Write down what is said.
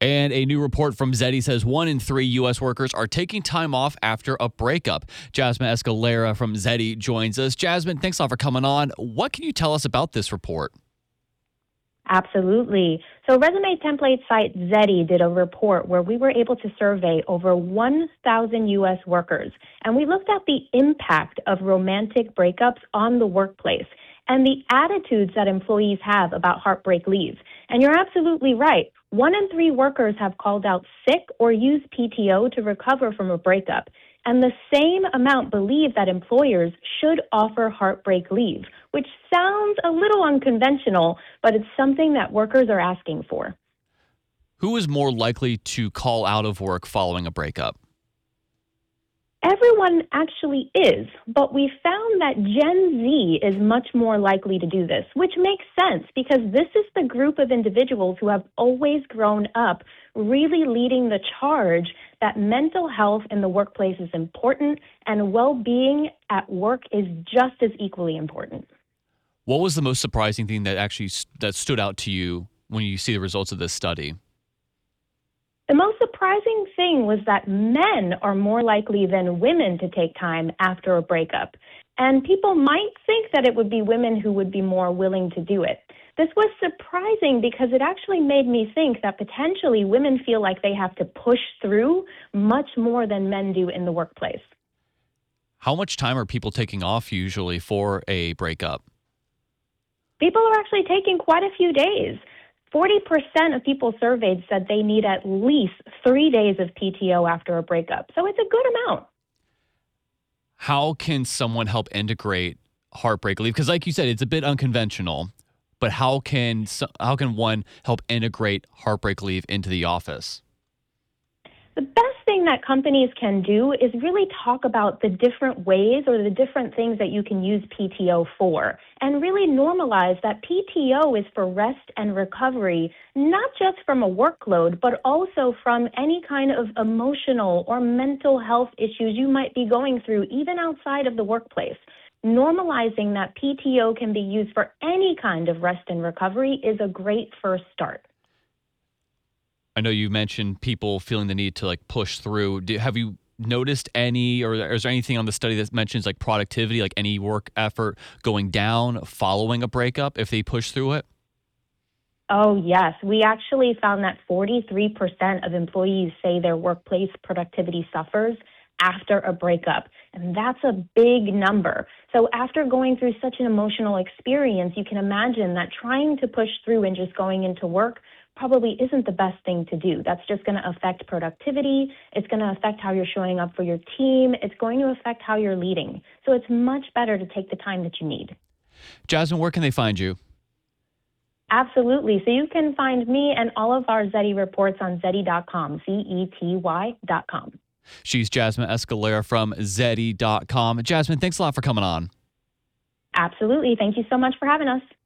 And a new report from Zeti says 1 in 3 U.S. workers are taking time off after a breakup. Jasmine Escalera from Zeti joins us. Jasmine, thanks a lot for coming on. What can you tell us about this report? Absolutely. So resume template site Zeti did a report where we were able to survey over 1,000 U.S. workers, and we looked at the impact of romantic breakups on the workplace and the attitudes that employees have about heartbreak leave. And you're absolutely right. 1 in 3 workers have called out sick or used PTO to recover from a breakup. And the same amount believe that employers should offer heartbreak leave, which sounds a little unconventional, but it's something that workers are asking for. Who is more likely to call out of work following a breakup? Everyone actually is, but we found that Gen Z is much more likely to do this, which makes sense because this is the group of individuals who have always grown up really leading the charge that mental health in the workplace is important and well-being at work is just as equally important. What was the most surprising thing that stood out to you when you see the results of this study? The most surprising thing was that men are more likely than women to take time after a breakup. And people might think that it would be women who would be more willing to do it. This was surprising because it actually made me think that potentially women feel like they have to push through much more than men do in the workplace. How much time are people taking off usually for a breakup? People are actually taking quite a few days. 40% of people surveyed said they need at least 3 days of PTO after a breakup. So it's a good amount. How can someone help integrate heartbreak leave? Because like you said, it's a bit unconventional, but how can one help integrate heartbreak leave into the office? The best thing that companies can do is really talk about the different ways or the different things that you can use PTO for and really normalize that PTO is for rest and recovery, not just from a workload, but also from any kind of emotional or mental health issues you might be going through, even outside of the workplace. Normalizing that PTO can be used for any kind of rest and recovery is a great first start. I know you mentioned people feeling the need to push through. Have you noticed any, or is there anything on the study that mentions productivity, like any work effort going down following a breakup if they push through it? Oh, yes. We actually found that 43% of employees say their workplace productivity suffers after a breakup. And that's a big number. So after going through such an emotional experience, you can imagine that trying to push through and just going into work probably isn't the best thing to do. That's just going to affect productivity. It's going to affect how you're showing up for your team. It's going to affect how you're leading. So it's much better to take the time that you need. Jasmine, where can they find you? Absolutely. So you can find me and all of our Zeti reports on Zeti.com, Zety.com. She's Jasmine Escalera from Zeti.com. Jasmine, thanks a lot for coming on. Absolutely. Thank you so much for having us.